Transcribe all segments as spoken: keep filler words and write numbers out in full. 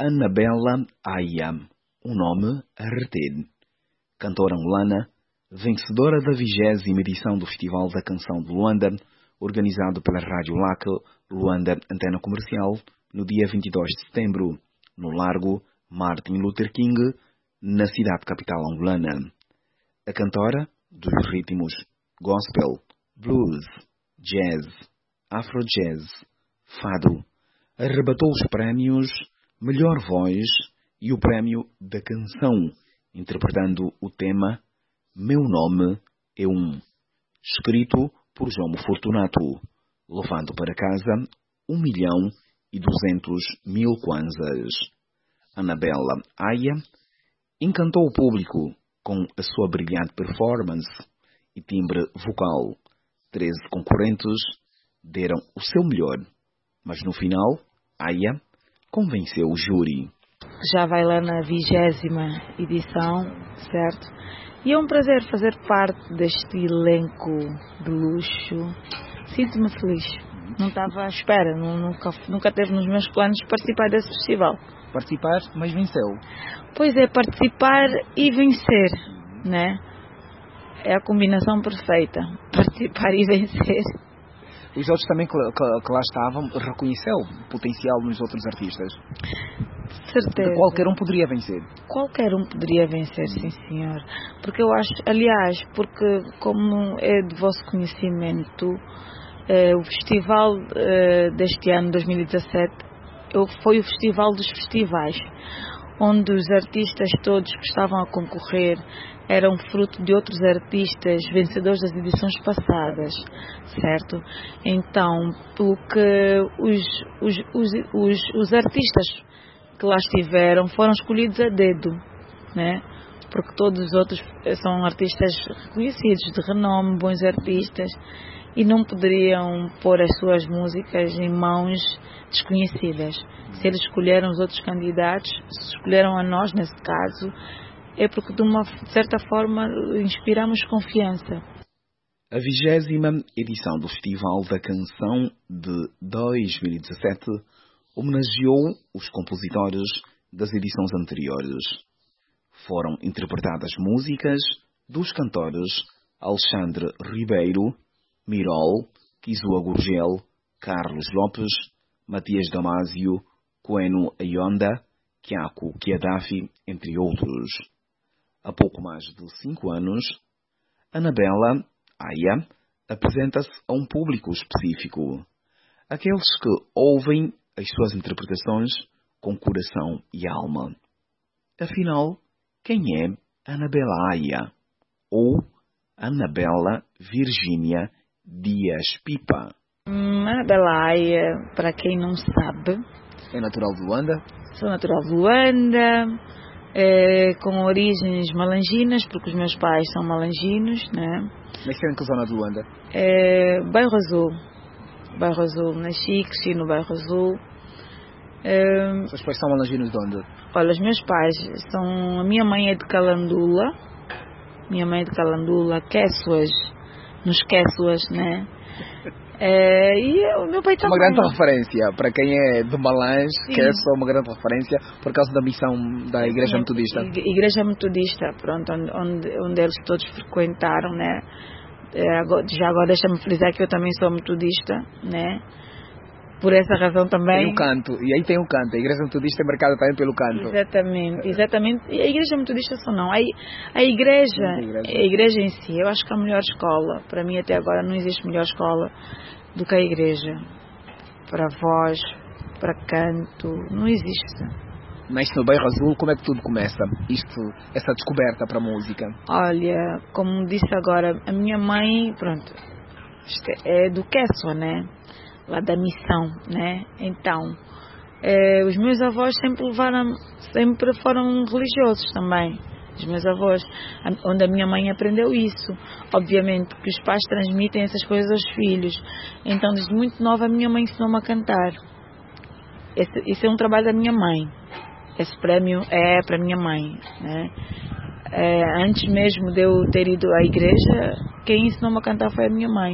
Anabela Aya, um nome a reter. Cantora angolana, vencedora da vigésima edição do Festival da Canção de Luanda, organizado pela Rádio L A C Luanda Antena Comercial, no dia vinte e dois de setembro, no Largo Martin Luther King, na cidade capital angolana. A cantora dos ritmos gospel, blues, jazz, afro-jazz, fado, arrebatou os prémios Melhor Voz e o prémio da Canção, interpretando o tema Meu Nome é Um, escrito por João Fortunato, levando para casa um milhão e duzentos mil kwanzas. Anabela Aya encantou o público com a sua brilhante performance e timbre vocal. Treze concorrentes deram o seu melhor, mas no final, Aya convenceu o júri. Já vai lá na vigésima edição, certo? E é um prazer fazer parte deste elenco de luxo. Sinto-me feliz. Não estava à espera, nunca, nunca teve nos meus planos participar desse festival. Participar, mas venceu. Pois é, participar e vencer, né? É a combinação perfeita. Participar e vencer. Os outros também que, que, que lá estavam reconheceu o potencial nos outros artistas. Certeza. Que qualquer um poderia vencer. Qualquer um poderia vencer, sim senhor. Porque eu acho, aliás, porque como é de vosso conhecimento, eh, o festival eh, deste ano, dois mil e dezassete, foi o festival dos festivais, onde os artistas todos que estavam a concorrer eram fruto de outros artistas vencedores das edições passadas, certo? Então, porque os, os, os, os, os artistas que lá estiveram foram escolhidos a dedo, né? Porque todos os outros são artistas reconhecidos, de renome, bons artistas, e não poderiam pôr as suas músicas em mãos desconhecidas. Se eles escolheram os outros candidatos, se escolheram a nós nesse caso, é porque de uma certa forma inspiramos confiança. A vigésima edição do Festival da Canção de dois mil e dezassete homenageou os compositores das edições anteriores. Foram interpretadas músicas dos cantores Alexandre Ribeiro, Mirol, Kizua Gurgel, Carlos Lopes, Matias Damasio, Coeno Ayonda, Kiako Kiadafi, entre outros. Há pouco mais de cinco anos, Anabela Aya apresenta-se a um público específico, aqueles que ouvem as suas interpretações com coração e alma. Afinal, quem é Anabela Aya? Ou Anabela Virgínia Dias Pipa? Hum, Anabela Aya, para quem não sabe, é natural de Luanda? Sou natural de Luanda, é, com origens malanginas, porque os meus pais são malanginos, né? Nasceu em que zona de Luanda? É, Bairro Azul. Bairro Azul, nasci, cresci no Bairro Azul. É, Seus pais são malanginos de onde? Olha, os meus pais são... A minha mãe é de Calandula. Minha mãe é de Calandula, Quessuas. Nos Quessuas, né? É, e o meu pai também. Uma grande referência para quem é de Malange, que é só uma grande referência por causa da missão da Igreja Metodista. Igreja Metodista, pronto, onde, onde eles todos frequentaram, né? É, já agora deixa-me frisar que eu também sou metodista, né? Por essa razão também. Tem o canto, e aí tem o canto. A Igreja Metodista é marcada também pelo canto. Exatamente, exatamente. E a Igreja Metodista só não. A, a, igreja, a igreja, a igreja em si, eu acho que é a melhor escola. Para mim até agora não existe melhor escola do que a igreja. Para voz, para canto, não existe. Mas no Bairro Azul, como é que tudo começa? Isto, essa descoberta para a música? Olha, como disse agora, a minha mãe, pronto, é do Quessua, né? Lá da missão, né? Então, eh, os meus avós sempre levaram, sempre foram religiosos também. Os meus avós, onde a minha mãe aprendeu isso. Obviamente que os pais transmitem essas coisas aos filhos. Então, desde muito nova, a minha mãe ensinou-me a cantar. Esse, esse é um trabalho da minha mãe. Esse prémio é para a minha mãe, né? É, antes mesmo de eu ter ido à igreja, quem ensinou-me a cantar foi a minha mãe.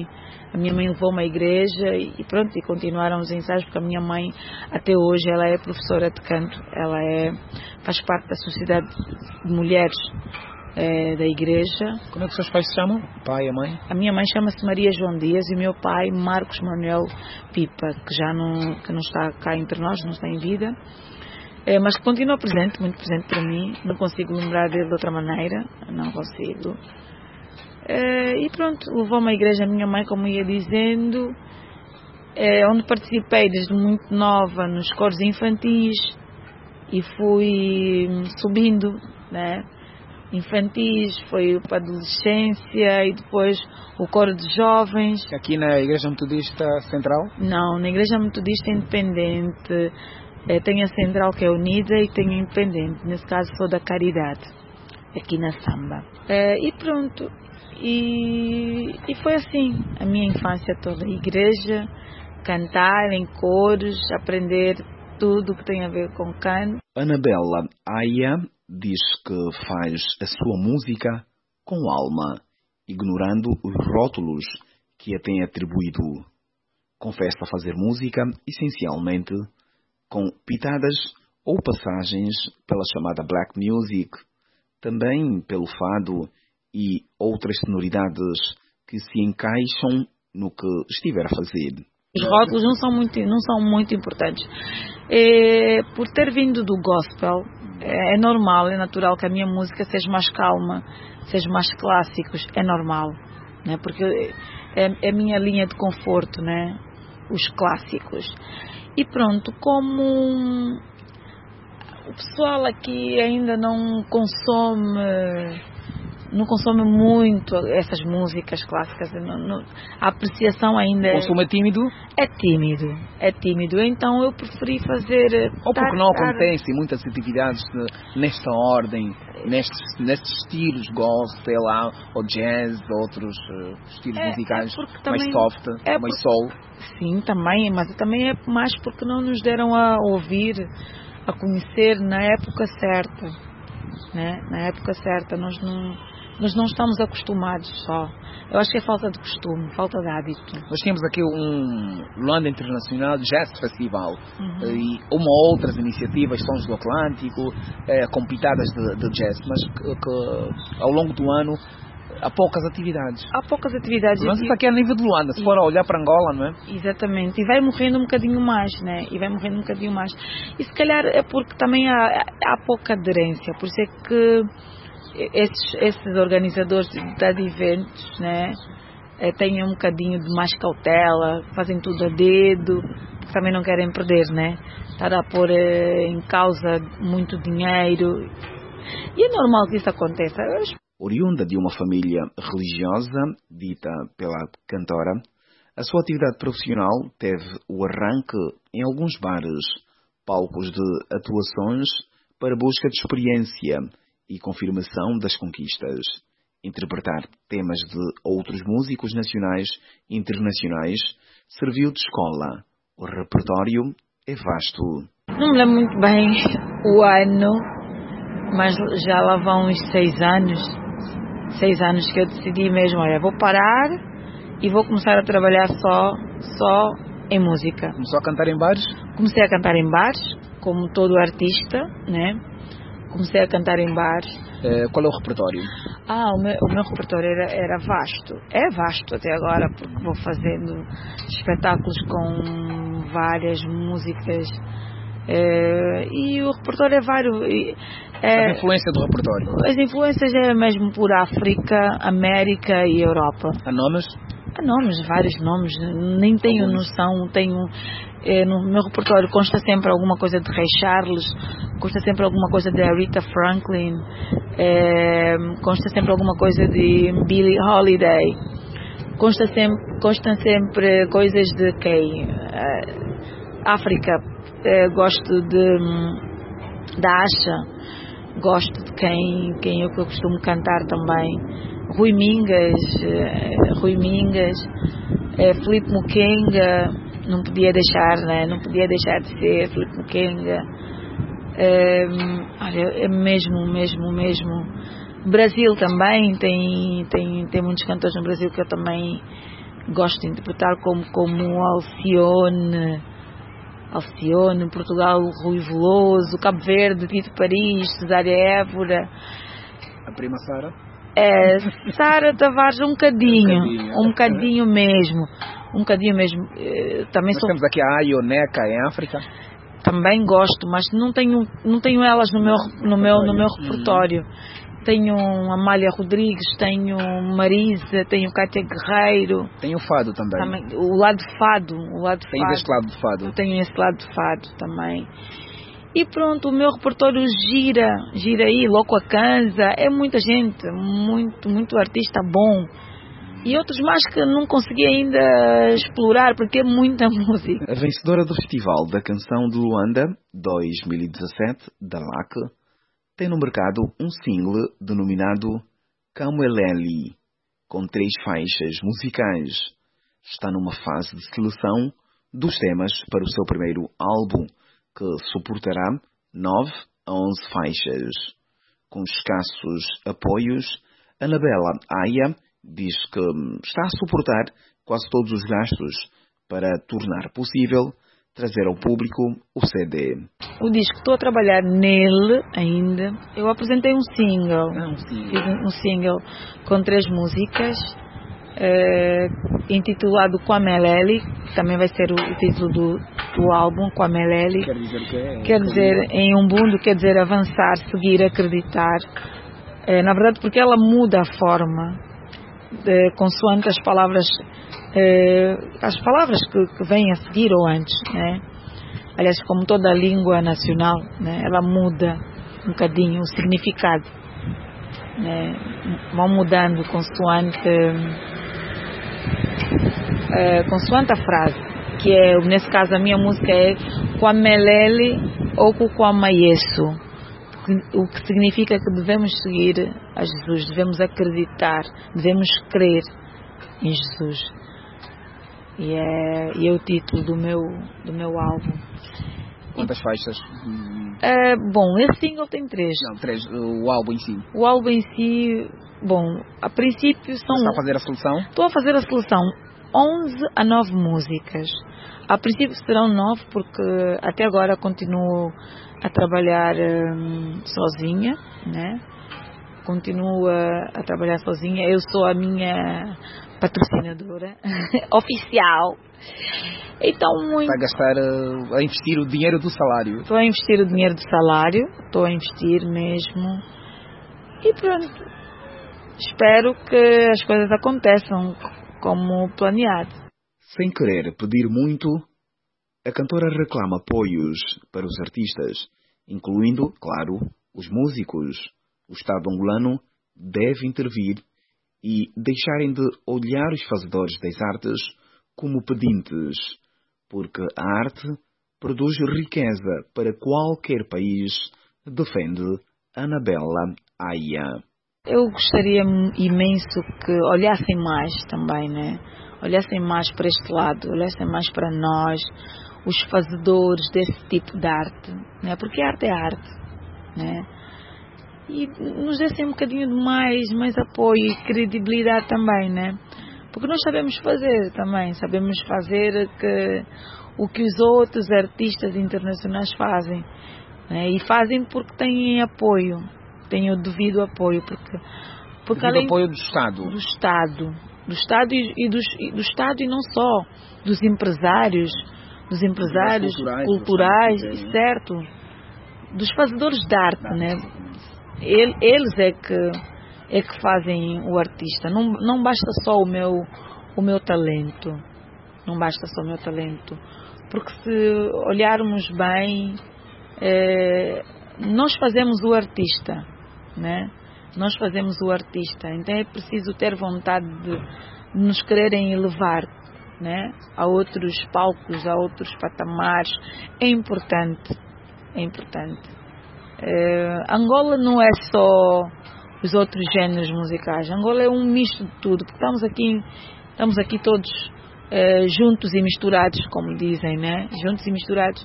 A minha mãe levou-me à igreja e pronto, e continuaram os ensaios, porque a minha mãe, até hoje, ela é professora de canto. Ela é, faz parte da Sociedade de Mulheres é, da igreja. Como é que os seus pais se chamam? O pai e a mãe? A minha mãe chama-se Maria João Dias e o meu pai, Marcos Manuel Pipa, que já não, que não está cá entre nós, não está em vida. É, mas que continua presente, muito presente para mim. Não consigo lembrar dele de outra maneira. Não consigo. É, e pronto, levou-me à igreja a minha mãe, como ia dizendo, é, onde participei desde muito nova nos coros infantis e fui subindo, né? Infantis, foi para a adolescência e depois o coro de jovens. Aqui na Igreja Metodista Central? Não, na Igreja Metodista Independente. É, tem a Central, que é unida, e tem a Independente. Nesse caso sou da Caridade, aqui na Samba. É, e pronto. E, e foi assim a minha infância toda. Igreja, cantar em coros, aprender tudo que tem a ver com canto. Anabela Aya diz que faz a sua música com alma, ignorando os rótulos que a têm atribuído. Confessa fazer música essencialmente com pitadas ou passagens pela chamada black music, também pelo fado e outras sonoridades que se encaixam no que estiver a fazer. Os rótulos não são muito, não são muito importantes. É, por ter vindo do gospel, é, é normal, é natural que a minha música seja mais calma, seja mais clássicos, é normal, né? Porque é, é a minha linha de conforto, né? Os clássicos. E pronto, como o pessoal aqui ainda não consome, não consome muito essas músicas clássicas, não, não, a apreciação ainda é... O consumo é tímido? É tímido, é tímido, então eu preferi fazer... Ou porque não acontecem muitas atividades de, nesta ordem, nestes, nestes estilos, gospel, ou jazz, outros uh, estilos é, musicais é também, mais soft, é mais por, soul. Sim, também, mas também é mais porque não nos deram a ouvir, a conhecer na época certa, né? Na época certa, nós não... Nós não estamos acostumados só. Eu acho que é falta de costume, falta de hábito. Nós temos aqui um Luanda Internacional Jazz Festival uhum. e uma ou outras iniciativas, Sons do Atlântico, é, com pitadas de, de jazz, mas que, que ao longo do ano há poucas atividades. Há poucas atividades. Mas isso aqui é a nível de Luanda, se e, for a olhar para Angola, não é? Exatamente. E vai morrendo um bocadinho mais, né? E vai morrendo um bocadinho mais. E se calhar é porque também há, há pouca aderência. Por isso é que Esses, esses organizadores de eventos, né, têm um bocadinho de mais cautela, fazem tudo a dedo, porque também não querem perder, né? Estar a pôr em causa muito dinheiro. E é normal que isso aconteça. Oriunda de uma família religiosa, dita pela cantora, a sua atividade profissional teve o arranque em alguns bares, palcos de atuações para busca de experiência e confirmação das conquistas. Interpretar temas de outros músicos nacionais e internacionais serviu de escola. O repertório é vasto. Não me lembro muito bem o ano, mas já lá vão uns seis anos. Seis anos que eu decidi mesmo, olha, vou parar e vou começar a trabalhar só, só em música. Começou a cantar em bares? Comecei a cantar em bares, como todo artista, né? Comecei a cantar em bares. É, qual é o repertório? Ah, o meu, o meu repertório era, era vasto. É vasto até agora, porque vou fazendo espetáculos com várias músicas. É, e o repertório é vário. É, a influência do repertório? As influências é mesmo por África, América e Europa. Há nomes? Há nomes, vários nomes. Nem tenho Alguns. noção, tenho... É, no meu repertório consta sempre alguma coisa de Ray Charles, consta sempre alguma coisa de Aretha Franklin, é, consta sempre alguma coisa de Billie Holiday, consta sempre, constam sempre coisas de quem? Uh, África, uh, gosto de da Asha, gosto de quem, quem eu costumo cantar também, Rui Mingas, uh, Rui Mingas, uh, Filipe Mukenga. Não podia deixar, né? Não podia deixar de ser Filipe Mukenga. É, olha, é mesmo, mesmo, mesmo. Brasil também tem, tem, tem muitos cantores no Brasil que eu também gosto de interpretar como, como Alcione, Alcione, Portugal, Rui Veloso, Cabo Verde, Tito Paris, Cesária Évora. A prima Sara? É, Sara Tavares, um bocadinho, um bocadinho, um bocadinho mesmo, um bocadinho mesmo. Também Nós sou... temos aqui a Ayoneca em África. Também gosto, mas não tenho, não tenho elas no meu, no meu, no meu repertório. Tenho Amália Rodrigues, tenho Marisa, tenho Cátia Guerreiro. Tenho o fado também. também o lado fado, o lado Tenho fado. este lado de fado. Eu tenho esse lado de fado também. E pronto, o meu repertório gira, gira aí, Loco Acanza, é muita gente, muito, muito artista bom. E outros mais que não consegui ainda explorar, porque é muita música. A vencedora do Festival da Canção de Luanda dois mil e dezassete, da L A C, tem no mercado um single denominado Kamweleli, com três faixas musicais. Está numa fase de seleção dos temas para o seu primeiro álbum, que suportará nove a onze faixas. Com escassos apoios, Anabela Aya diz que está a suportar quase todos os gastos para tornar possível trazer ao público o C D. O disco, estou a trabalhar nele ainda. Eu apresentei um single, Ah, um single. fiz um, um single com três músicas, uh, intitulado Kwameleli, que também vai ser o, o título do, do álbum, Kwameleli. Quer dizer que é? Quer dizer, em Umbundo, quer dizer avançar, seguir, acreditar. Uh, na verdade, porque ela muda a forma, de, consoante as palavras, uh, as palavras que, que vêm a seguir ou antes, né? Aliás, como toda a língua nacional, né? Ela muda um bocadinho o significado, né? Vão mudando consoante, uh, consoante a frase, que é, nesse caso a minha música é Kwameleli ou Kwamayesu, o que significa que devemos seguir a Jesus, devemos acreditar, devemos crer em Jesus. E é, e é o título do meu, do meu álbum. Quantas faixas? É, bom, esse single tem três. Não, três. O álbum em si. O álbum em si, bom, a princípio são... Você está a fazer a seleção? Estou a fazer a seleção. onze a nove músicas. A princípio serão nove porque até agora continuo a trabalhar hum, sozinha, né? Continuo a, a trabalhar sozinha. Eu sou a minha patrocinadora oficial. Então, muito... Está a gastar, a investir o dinheiro do salário. Estou a investir o dinheiro do salário. Estou a investir mesmo. E pronto. Espero que as coisas aconteçam como planeado. Sem querer pedir muito, a cantora reclama apoios para os artistas, incluindo, claro, os músicos. O Estado angolano deve intervir e deixarem de olhar os fazedores das artes como pedintes, porque a arte produz riqueza para qualquer país, defende Anabela Aya. Eu gostaria imenso que olhassem mais também, né? Olhassem mais para este lado, olhassem mais para nós, os fazedores desse tipo de arte, né? Porque arte é arte, né? E nos dessem um bocadinho de mais, mais apoio e credibilidade também, né? Porque nós sabemos fazer também, sabemos fazer que, o que os outros artistas internacionais fazem, né? E fazem porque têm apoio, têm o devido apoio, porque, porque devido além apoio do Estado. Do Estado, do Estado e, e, dos, e do Estado e não só, dos empresários, dos empresários culturais, culturais, bastante, certo? Dos fazedores de arte, né? Eles é que, é que fazem o artista. Não, não basta só o meu, o meu talento. Não basta só o meu talento. Porque se olharmos bem, é, nós fazemos o artista, né? Nós fazemos o artista. Então é preciso ter vontade de, de nos quererem elevar, né? A outros palcos, a outros patamares. É importante. É importante. Uh, Angola não é só os outros géneros musicais. Angola é um misto de tudo, porque estamos aqui, estamos aqui todos uh, juntos e misturados, como dizem, né? Juntos e misturados,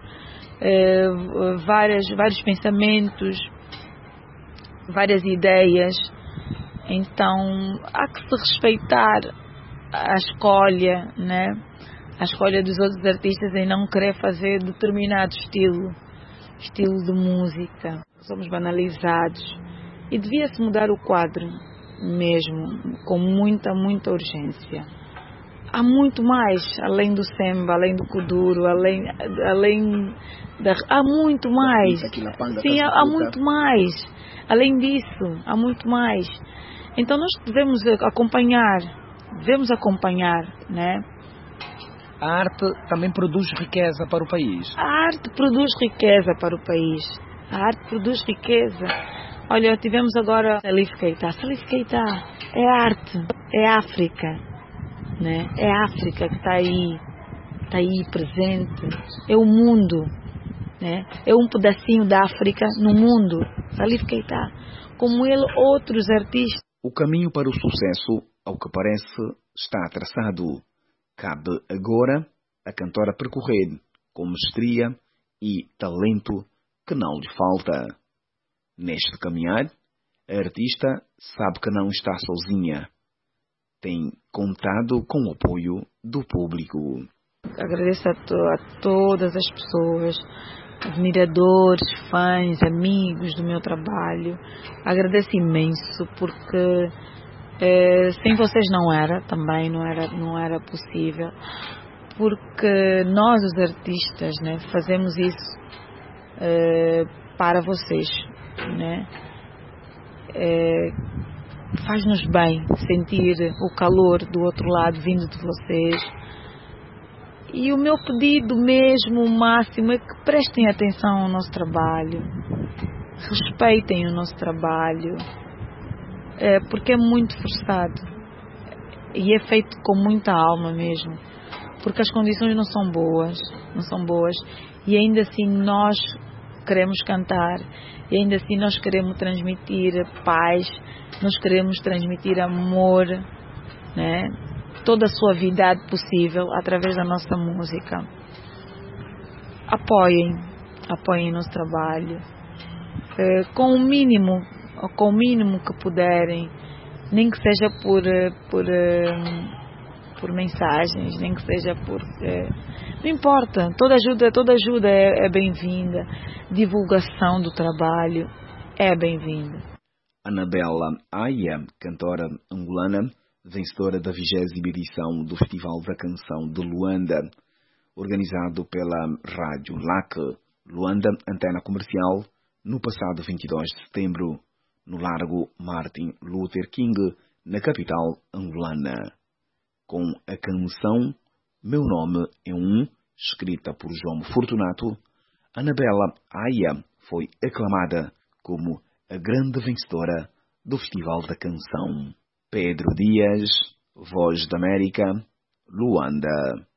uh, várias, vários pensamentos, várias ideias. Então há que se respeitar a escolha, né? A escolha dos outros artistas em não querer fazer determinado estilo, estilo de música. Somos banalizados e devia-se mudar o quadro mesmo, com muita, muita urgência. Há muito mais, além do samba, além do kuduro, além, além da... Há muito mais. Sim, há, há muito mais. Além disso, há muito mais. Então nós devemos acompanhar, devemos acompanhar, né? A arte também produz riqueza para o país. A arte produz riqueza para o país. A arte produz riqueza. Olha, tivemos agora Salif Keita. Salif Keita é arte, é África, né? É a África que está aí, está aí presente. É o mundo, né? É um pedacinho da África no mundo. Salif Keita, como ele, outros artistas. O caminho para o sucesso, ao que parece, está traçado. Cabe agora a cantora percorrer com mestria e talento que não lhe falta. Neste caminhar, a artista sabe que não está sozinha. Tem contado com o apoio do público. Agradeço a, to a todas as pessoas, admiradores, fãs, amigos do meu trabalho. Agradeço imenso porque eh, sem vocês não era, também não era, não era possível. Porque nós, os artistas, né, fazemos isso eh, para vocês, né? É, faz-nos bem sentir o calor do outro lado vindo de vocês. E o meu pedido mesmo, o máximo, é que prestem atenção ao nosso trabalho, respeitem o nosso trabalho, é, porque é muito forçado e é feito com muita alma mesmo, porque as condições não são boas, não são boas, e ainda assim nós queremos cantar, e ainda assim nós queremos transmitir paz, nós queremos transmitir amor, né? Toda a suavidade possível através da nossa música. Apoiem, apoiem nosso trabalho, é, com o mínimo, com o mínimo que puderem, nem que seja por, por, por mensagens, nem que seja por... É, não importa, toda ajuda, toda ajuda é, é bem-vinda, divulgação do trabalho é bem-vinda. Anabela Aya, cantora angolana, vencedora da vigésima edição do Festival da Canção de Luanda, organizado pela Rádio L A C, Luanda, antena comercial, no passado vinte e dois de setembro, no Largo Martin Luther King, na capital angolana. Com a canção Meu Nome é Um, escrita por João Fortunato, Anabela Aya foi aclamada como a grande vencedora do Festival da Canção. Pedro Dias, Voz da América, Luanda.